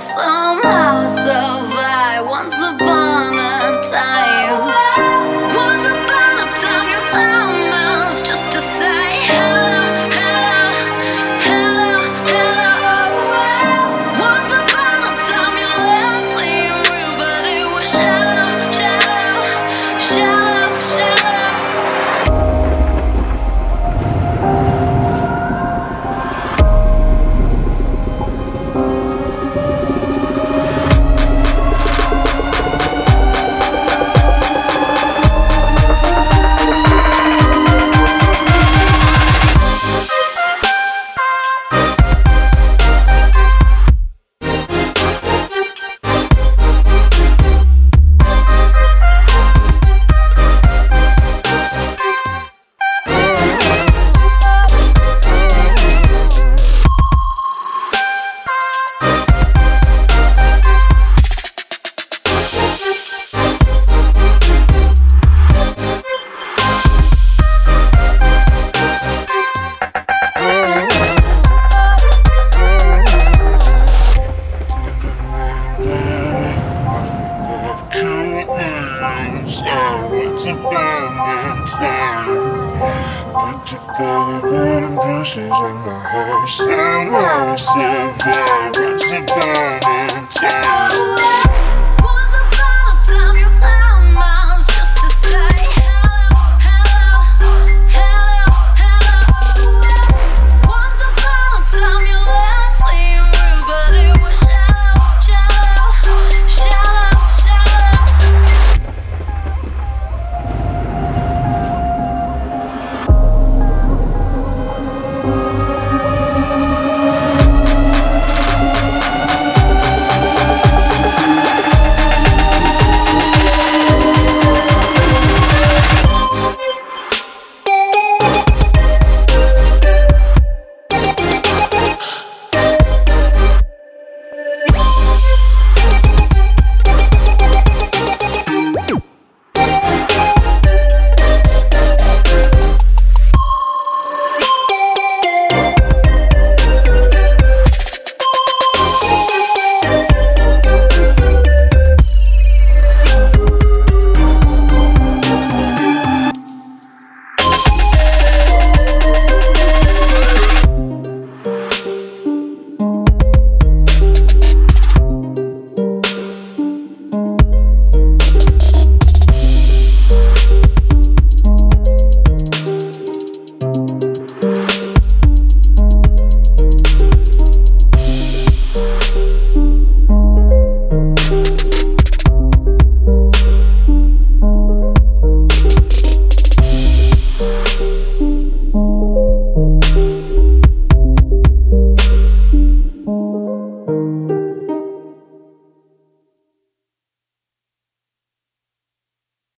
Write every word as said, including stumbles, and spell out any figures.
Somehow survive. Once upon a time, once upon a time, you found miles just to say hello, hello, hello, hello. Once upon a time, your love seemed real, but it was shallow, shallow, shallow, shallow. Silence and Valentine. Put your golden pieces in my heart. Somehow survive. It's a Valentine.